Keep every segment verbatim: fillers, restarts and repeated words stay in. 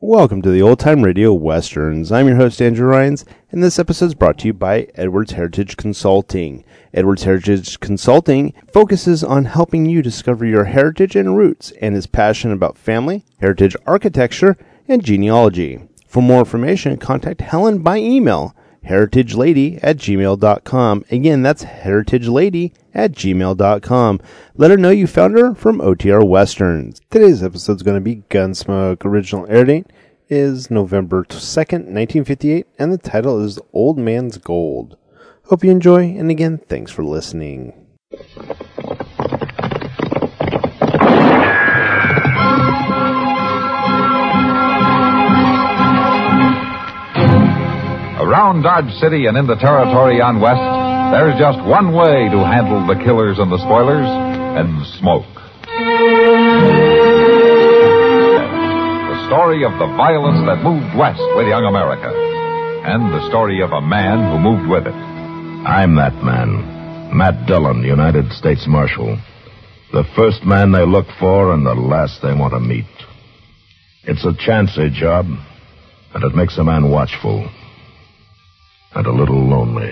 Welcome to the Old Time Radio Westerns. I'm your host, Andrew Rhynes, and this episode is brought to you by Edwards Heritage Consulting. Edwards Heritage Consulting focuses on helping you discover your heritage and roots and is passionate about family, heritage architecture, and genealogy. For more information, contact Helen by email, heritagelady at gmail dot com. Again, that's heritagelady at gmail dot com. Let her know you found her from O T R Westerns. Today's episode is going to be Gunsmoke. Original air date is November second, nineteen fifty-eight, and the title is Old Man's Gold. Hope you enjoy, and again, thanks for listening. Around Dodge City and in the territory on West, there's just one way to handle the killers and the spoilers, and smoke. The story of the violence that moved west with young America, and the story of a man who moved with it. I'm that man, Matt Dillon, United States Marshal. The first man they look for and the last they want to meet. It's a chancy job, and it makes a man watchful. And a little lonely.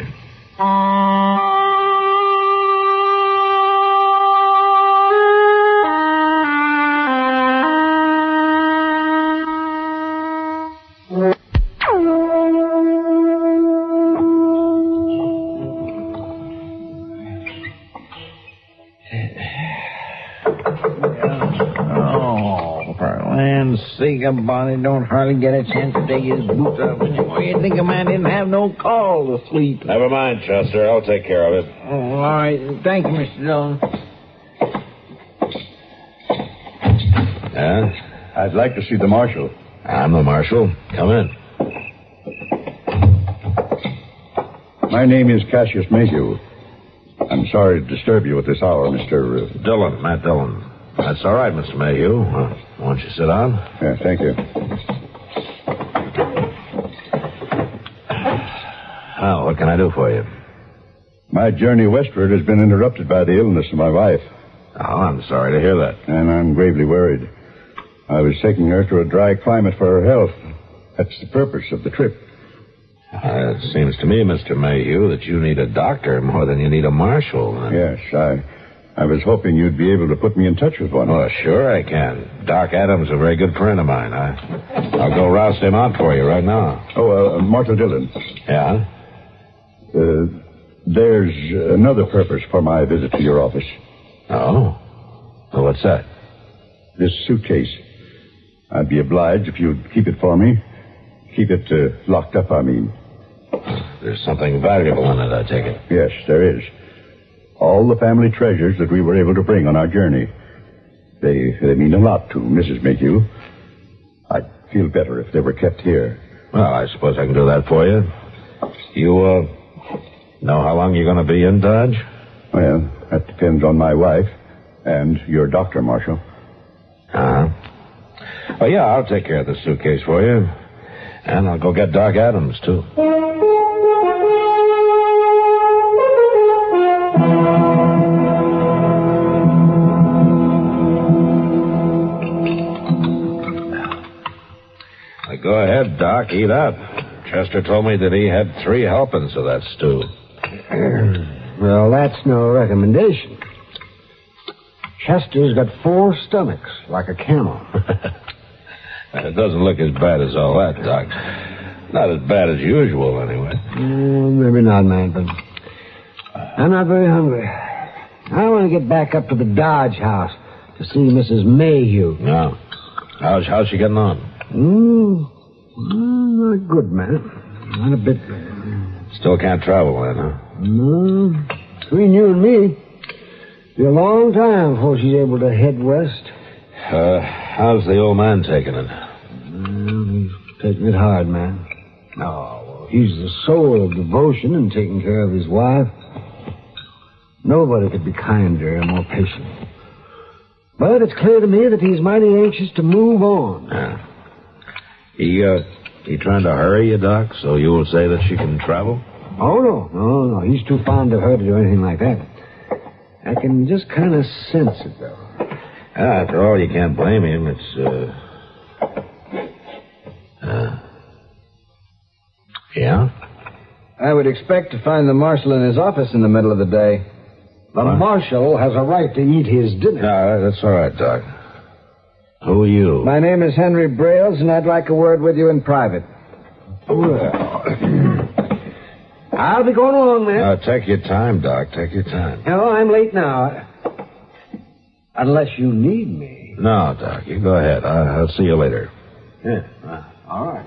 Bonnie don't hardly get a chance to take his boots off anymore. You'd think a man didn't have no call to sleep. Never mind, Chester. I'll take care of it. Oh, all right. Thank you, Mister Dillon. Yeah? I'd like to see the marshal. I'm the marshal. Come in. My name is Cassius Mayhew. I'm sorry to disturb you at this hour, Mister Uh... Dillon, Matt Dillon. That's all right, Mister Mayhew. Uh, won't you sit down? Yeah, thank you. Oh, what can I do for you? My journey westward has been interrupted by the illness of my wife. Oh, I'm sorry to hear that. And I'm gravely worried. I was taking her to a dry climate for her health. That's the purpose of the trip. Uh, it seems to me, Mister Mayhew, that you need a doctor more than you need a marshal. Uh, yes, I... I was hoping you'd be able to put me in touch with one. Oh, sure I can. Doc Adams is a very good friend of mine. I, I'll go roust him out for you right now. Oh, uh, Marshal Dillon. Yeah? Uh, there's another purpose for my visit to your office. Oh? Well, what's that? This suitcase. I'd be obliged if you'd keep it for me. Keep it uh, locked up, I mean. There's something valuable in it, I take it. Yes, there is. All the family treasures that we were able to bring on our journey. They they mean a lot to Missus Mayhew. I'd feel better if they were kept here. Well, I suppose I can do that for you. You, uh, know how long you're going to be in Dodge? Well, that depends on my wife and your doctor, Marshal. Uh-huh. Oh, yeah, I'll take care of the suitcase for you. And I'll go get Doc Adams, too. Go ahead, Doc. Eat up. Chester told me that he had three helpings of that stew. Well, that's no recommendation. Chester's got four stomachs, like a camel. It doesn't look as bad as all that, Doc. Not as bad as usual, anyway. Mm, maybe not, man, but I'm not very hungry. I want to get back up to the Dodge house to see Missus Mayhew. No. How's, how's she getting on? Mm, mm, not good, man. Not a bit. Still can't travel, then, huh? No. Between you and me, it'll be a long time before she's able to head west. Uh, how's the old man taking it? Well, he's taking it hard, man. Oh, well, he's the soul of devotion and taking care of his wife. Nobody could be kinder and more patient. But it's clear to me that he's mighty anxious to move on. Yeah. He, uh, he trying to hurry you, Doc, so you will say that she can travel? Oh, no, no, no. He's too fond of her to do anything like that. I can just kind of sense it, though. After all, you can't blame him. It's, uh... Yeah? I would expect to find the marshal in his office in the middle of the day. The What? marshal has a right to eat his dinner. No, that's all right, Doc. Who are you? My name is Henry Brailes, and I'd like a word with you in private. Well, I'll be going along, man. uh, take your time, Doc. Take your time. No, I'm late now. Unless you need me. No, Doc, you go ahead. I- I'll see you later. Yeah. Uh, all right.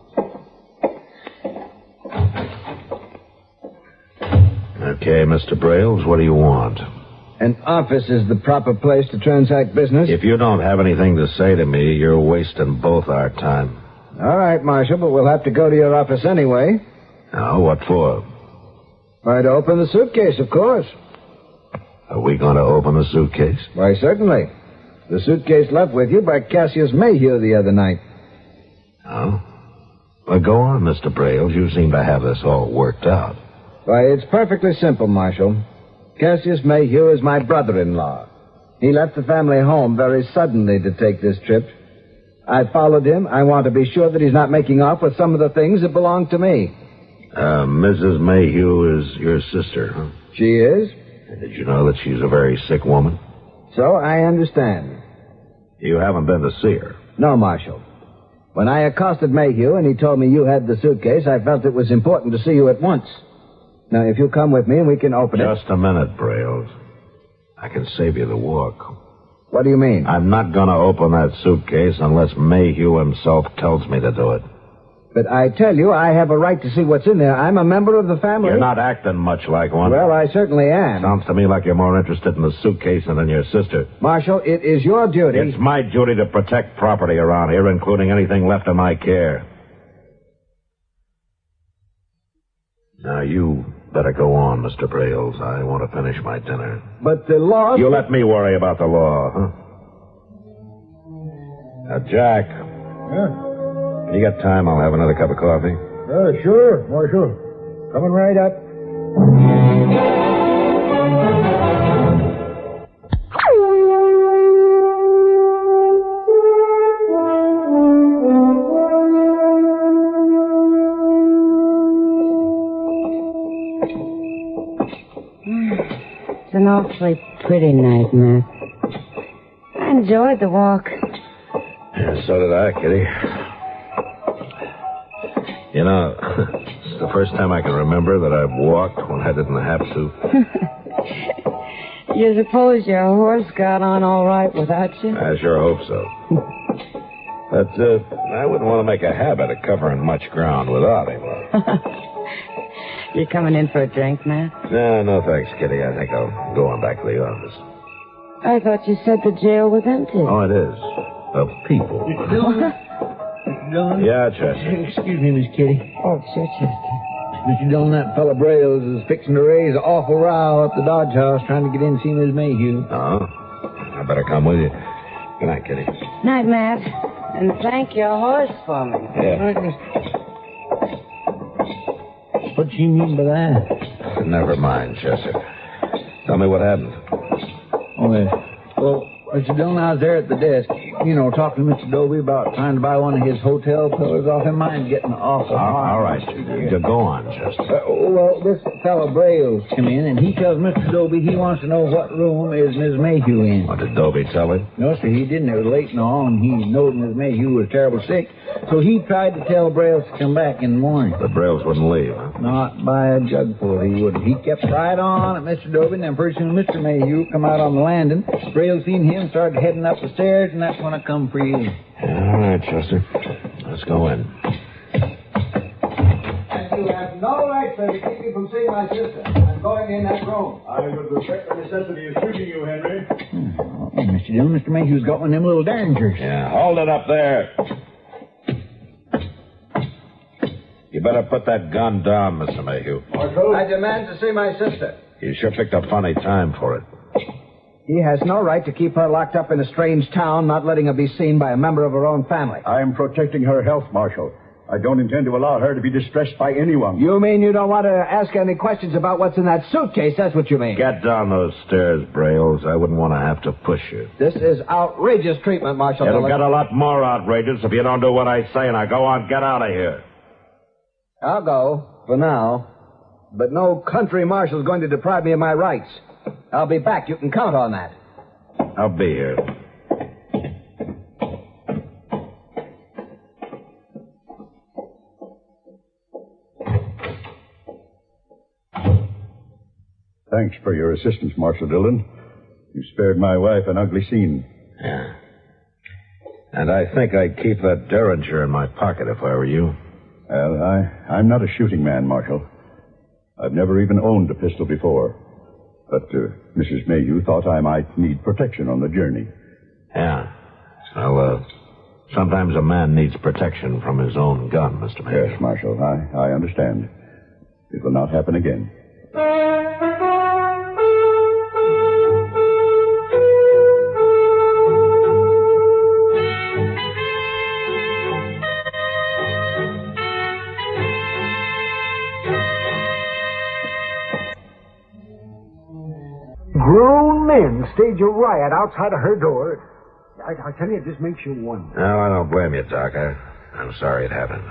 Okay, Mister Brailes, what do you want? An office is the proper place to transact business. If you don't have anything to say to me, you're wasting both our time. All right, Marshal, but we'll have to go to your office anyway. Now, what for? Try to open the suitcase, of course. Are we going to open the suitcase? Why, certainly. The suitcase left with you by Cassius Mayhew the other night. Oh? Well, go on, Mister Brailes. You seem to have this all worked out. Why, it's perfectly simple, Marshal. Cassius Mayhew is my brother-in-law. He left the family home very suddenly to take this trip. I followed him. I want to be sure that he's not making off with some of the things that belong to me. Uh, Missus Mayhew is your sister, huh? She is? Did you know that she's a very sick woman? So I understand. You haven't been to see her. No, Marshal. When I accosted Mayhew and he told me you had the suitcase, I felt it was important to see you at once. Now, if you come with me, we can open it. Just a minute, Brailes. I can save you the walk. What do you mean? I'm not going to open that suitcase unless Mayhew himself tells me to do it. But I tell you, I have a right to see what's in there. I'm a member of the family. You're not acting much like one. Well, I certainly am. Sounds to me like you're more interested in the suitcase than in your sister. Marshal, it is your duty. It's my duty to protect property around here, including anything left in my care. Now, you better go on, Mister Brailes. I want to finish my dinner. But the law... You let me worry about the law, huh? Now, Jack, Yeah, when you got time, I'll have another cup of coffee. uh, sure, Marshal. Coming right up. It's an awfully pretty night, Matt. I enjoyed the walk. Yeah, so did I, Kitty. You know, it's the first time I can remember that I've walked when I didn't have to. You suppose your horse got on all right without you? I sure hope so. But uh, I wouldn't want to make a habit of covering much ground without him. You coming in for a drink, Matt? No, no thanks, Kitty. I think I'll go on back to the office. I thought you said the jail was empty. Oh, it is. Of people. Dillon? Yeah, Chester. Excuse me, Miss Kitty. Oh, sure, Chester. Mister Dillon, that fella Brailes is fixing to raise an awful row up the Dodge House trying to get in to see Miss Mayhew. Oh, I better come with you. Good night, Kitty. Night, Matt. And thank your horse for me. Yeah. What do you mean by that? Never mind, Chester. Tell me what happened. Oh, yes. Well, Mister Dillon, I was there at the desk, you know, talking to Mister Dobie about trying to buy one of his hotel pillows off him. Mine's getting awful All, hot. all right. You, you go on, Chester. Uh, well, this fellow Brailes come in, and he tells Mister Dobie he wants to know what room is Miss Mayhew in. What did Dobie tell him? No, sir, he didn't. It was late and all, and he knowed Miss Mayhew was terrible sick. So he tried to tell Brailes to come back in the morning. The Brailes wouldn't leave, huh? Not by a jugful, he wouldn't. He kept right on at Mister Dobie, and then pretty soon Mister Mayhew come out on the landing. Brailes seen him, started heading up the stairs, and that's when I come for you. All right, Chester. Let's go in. And you have no right, sir, to keep me from seeing my sister. I'm going in that room. I would respect the necessity of shooting you, Henry. Oh, Mister Dillon, Mister Mayhew's got one of them little derringers. Yeah, hold it up there. You better put that gun down, Mister Mayhew. Marshal? I demand to see my sister. You sure picked a funny time for it. He has no right to keep her locked up in a strange town, not letting her be seen by a member of her own family. I am protecting her health, Marshal. I don't intend to allow her to be distressed by anyone. You mean you don't want to ask any questions about what's in that suitcase? That's what you mean. Get down those stairs, Brailes. I wouldn't want to have to push you. This is outrageous treatment, Marshal. It'll Dillon. get a lot more outrageous if you don't do what I say. Now go on, get out of here. I'll go, for now. But no country marshal's going to deprive me of my rights. I'll be back. You can count on that. I'll be here. Thanks for your assistance, Marshal Dillon. You spared my wife an ugly scene. Yeah. And I think I'd keep that derringer in my pocket if I were you. Well, I, I'm not a shooting man, Marshal. I've never even owned a pistol before. But uh, Missus Mayhew thought I might need protection on the journey. Yeah. Well, uh, sometimes a man needs protection from his own gun, Mister Mayhew. Yes, Marshal, I, I understand. It will not happen again. Grown men stage a riot outside of her door. I, I tell you, it just makes you wonder. No, I don't blame you, Doc. I, I'm sorry it happened.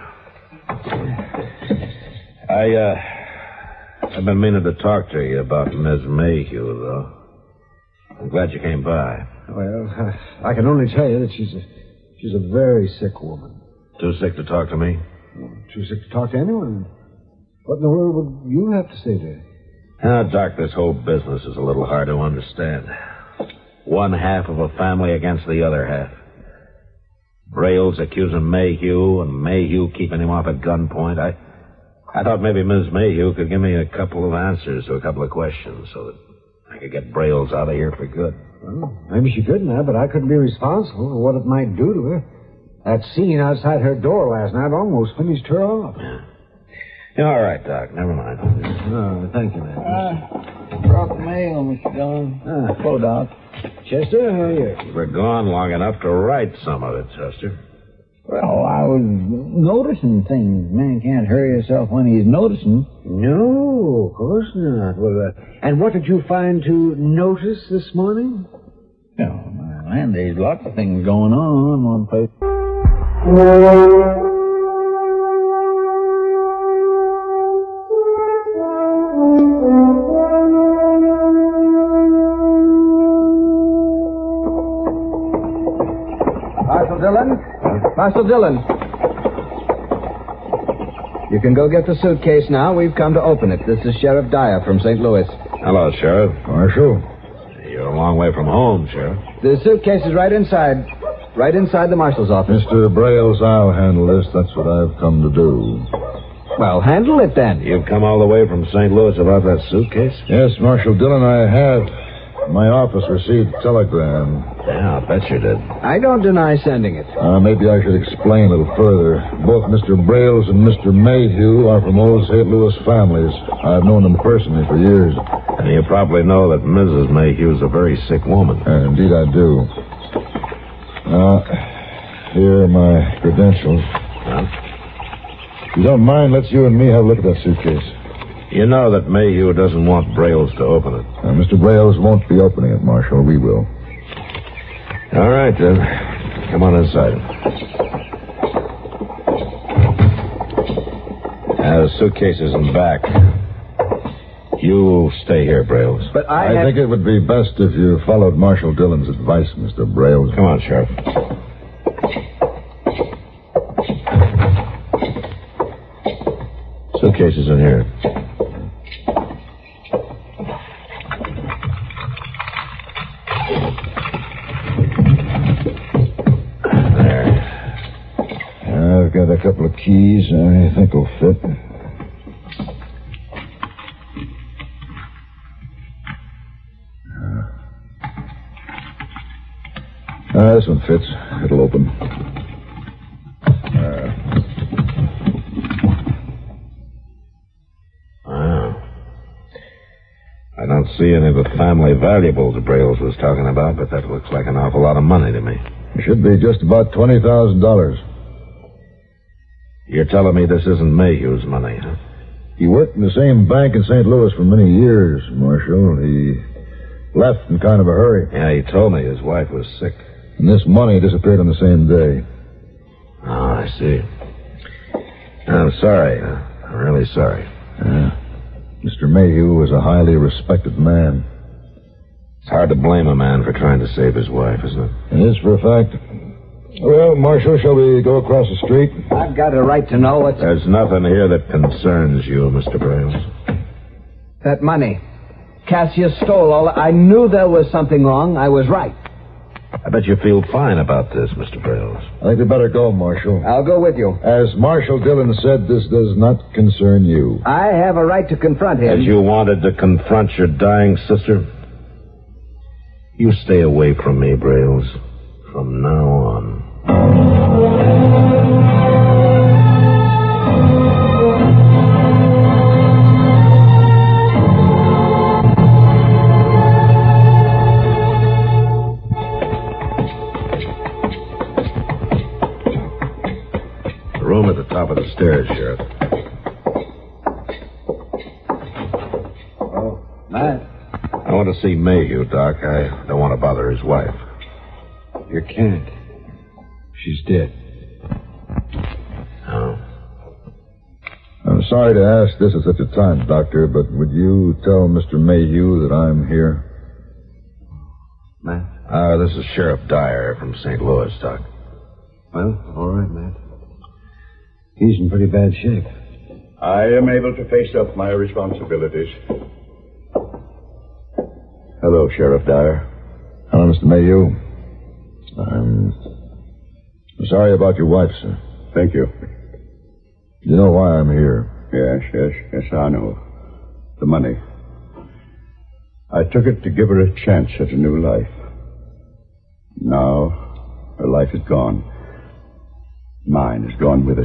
I, uh, I've been meaning to talk to you about Miss Mayhew, though. I'm glad you came by. Well, uh, I can only tell you that she's a, she's a very sick woman. Too sick to talk to me? Well, too sick to talk to anyone. What in the world would you have to say to her? Ah, Doc, this whole business is a little hard to understand. One half of a family against the other half. Brails accusing Mayhew, and Mayhew keeping him off at gunpoint. I, I thought maybe Miss Mayhew could give me a couple of answers to a couple of questions so that I could get Brails out of here for good. Well, maybe she could now, but I couldn't be responsible for what it might do to her. That scene outside her door last night almost finished her off. Yeah. Yeah, all right, Doc. Never mind. Oh, thank you, man. Uh, brought the mail, Mister Dillon. Ah. Hello, Doc. Chester, how are you? We're gone long enough to write some of it, Chester. Well, I was noticing things. Man can't hurry himself when he's noticing. No, of course not. Well, uh, and what did you find to notice this morning? Oh, my land, there's lots of things going on in one place. Marshal Dillon? Marshal Dillon. You can go get the suitcase now. We've come to open it. This is Sheriff Dyer from Saint Louis. Hello, Sheriff. Marshal? You're a long way from home, Sheriff. The suitcase is right inside. Right inside the marshal's office. Mister Brails, I'll handle this. That's what I've come to do. Well, handle it then. You've come all the way from Saint Louis about that suitcase? Yes, Marshal Dillon, I have. My office received a telegram. Yeah, I'll bet you did. I don't deny sending it. Uh, maybe I should explain a little further. Both Mister Brails and Mister Mayhew are from old Saint Louis families. I've known them personally for years. And you probably know that Missus Mayhew's a very sick woman. Uh, indeed I do. Now, here are my credentials. Huh? If you don't mind, let's you and me have a look at that suitcase. You know that Mayhew doesn't want Brails to open it. Uh, Mister Brails won't be opening it, Marshal. We will. All right, then. Come on inside. Uh, the suitcase is in back. You stay here, Brails. But I, I have... think it would be best if you followed Marshal Dillon's advice, Mister Brails. Come on, Sheriff. Suitcase is in here. I've got a couple of keys I think will fit. Uh, this one fits. It'll open. Uh, wow. I don't see any of the family valuables Brails was talking about, but that looks like an awful lot of money to me. it should be just about twenty thousand dollars. You're telling me this isn't Mayhew's money, huh? He worked in the same bank in Saint Louis for many years, Marshal. He left in kind of a hurry. Yeah, he told me his wife was sick. And this money disappeared on the same day. Oh, I see. I'm sorry. really sorry. Yeah. Mister Mayhew was a highly respected man. It's hard to blame a man for trying to save his wife, isn't it? It is for a fact. Well, Marshal, shall we go across the street? I've got a right to know what's... There's nothing here that concerns you, Mister Brales. That money. Cassius stole all... I knew there was something wrong. I was right. I bet you feel fine about this, Mister Brales. I think we better go, Marshal. I'll go with you. As Marshal Dillon said, this does not concern you. I have a right to confront him. As you wanted to confront your dying sister, you stay away from me, Brales, from now on. The room at the top of the stairs, Sheriff. Oh, Matt. I want to see Mayhew, Doc. I don't want to bother his wife. You can't. She's dead. Oh. I'm sorry to ask this at such a time, Doctor, but would you tell Mister Mayhew that I'm here? Matt? Uh, this is Sheriff Dyer from Saint Louis, Doc. Well, all right, Matt. He's in pretty bad shape. I am able to face up my responsibilities. Hello, Sheriff Dyer. Hello, Mister Mayhew. I'm sorry about your wife, sir. Thank you. You know why I'm here? Yes, yes, yes, I know. The money. I took it to give her a chance at a new life. Now, her life is gone. Mine is gone with it.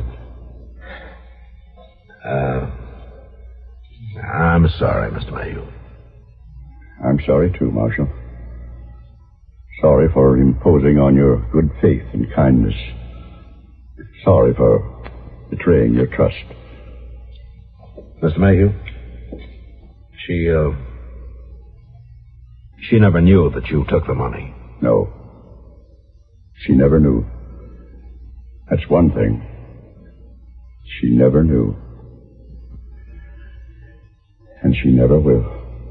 Uh, I'm sorry, Mister Mayhew. I'm sorry, too, Marshal. Sorry for imposing on your good faith and kindness. Sorry for betraying your trust. Mister Mayhew, she, uh... she never knew that you took the money. No. She never knew. That's one thing. She never knew. And she never will.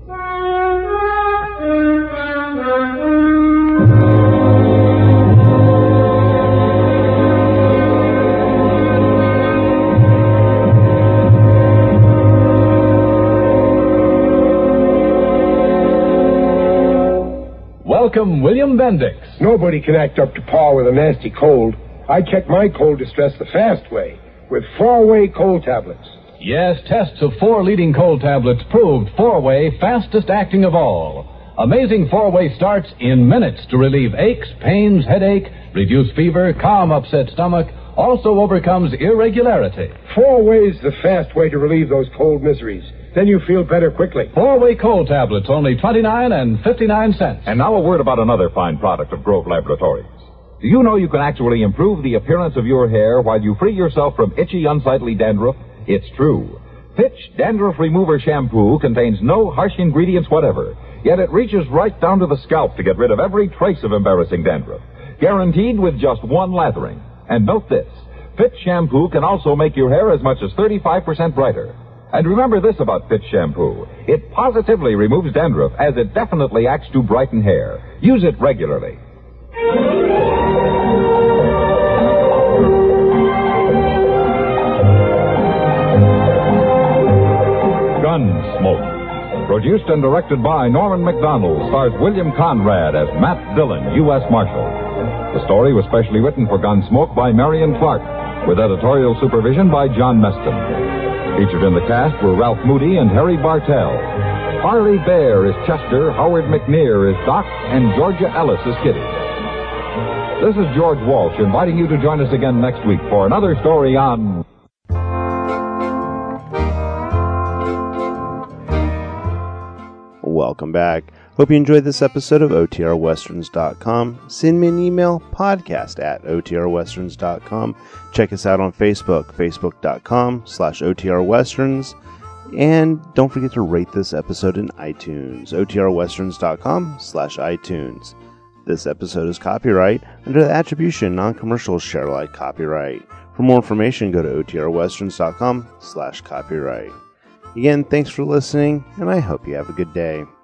Welcome, William Bendix. Nobody can act up to par with a nasty cold. I check my cold distress the fast way, with four-way cold tablets. Yes, tests of four leading cold tablets proved four-way fastest acting of all. Amazing four-way starts in minutes to relieve aches, pains, headache, reduce fever, calm upset stomach, also overcomes irregularity. Four-way's the fast way to relieve those cold miseries. Then you feel better quickly. Four-way cold tablets, only twenty-nine and fifty-nine cents. And now a word about another fine product of Grove Laboratories. Do you know you can actually improve the appearance of your hair while you free yourself from itchy, unsightly dandruff? It's true. Fitch Dandruff Remover Shampoo contains no harsh ingredients whatever, yet it reaches right down to the scalp to get rid of every trace of embarrassing dandruff. Guaranteed with just one lathering. And note this, Fitch Shampoo can also make your hair as much as thirty-five percent brighter. And remember this about Fitch Shampoo. It positively removes dandruff, as it definitely acts to brighten hair. Use it regularly. Gunsmoke. Produced and directed by Norman Macdonald, stars William Conrad as Matt Dillon, U S Marshal. The story was specially written for Gunsmoke by Marion Clark, with editorial supervision by John Meston. Featured in the cast were Ralph Moody and Harry Bartell. Farley Bear is Chester, Howard McNear is Doc, and Georgia Ellis is Kitty. This is George Walsh inviting you to join us again next week for another story on... Welcome back. Hope you enjoyed this episode of O T R Westerns dot com. Send me an email, podcast at O T R Westerns dot com. Check us out on Facebook, facebook dot com slash O T R Westerns. And don't forget to rate this episode in iTunes, O T R Westerns dot com slash iTunes. This episode is copyright under the Attribution Non-Commercial Share Alike copyright. For more information, go to O T R westerns dot com slash copyright. Again, thanks for listening, and I hope you have a good day.